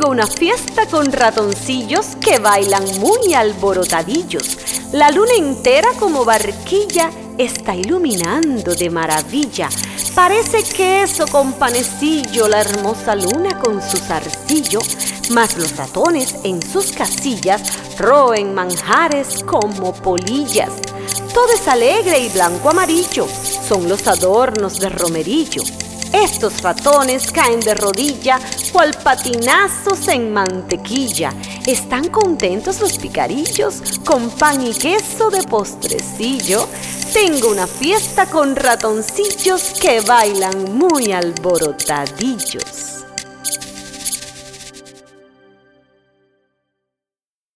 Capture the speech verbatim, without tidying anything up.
Tengo una fiesta con ratoncillos que bailan muy alborotadillos. La luna entera como barquilla está iluminando de maravilla. Parece queso con panecillo la hermosa luna con su zarcillo, mas los ratones en sus casillas roen manjares como polillas. Todo es alegre y blanco amarillo, son los adornos de romerillo. Estos ratones caen de rodilla, cual patinazos en mantequilla. Están contentos los picarillos, con pan y queso de postrecillo. Tengo una fiesta con ratoncillos que bailan muy alborotadillos.